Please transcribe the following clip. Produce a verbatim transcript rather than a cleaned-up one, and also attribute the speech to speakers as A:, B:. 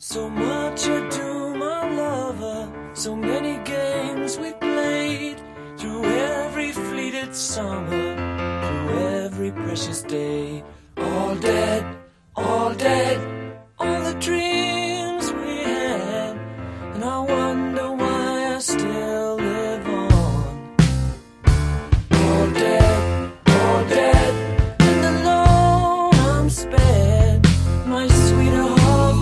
A: So much ado, my lover, so many games we played, through every fleeted summer, through every precious day. All dead, all dead.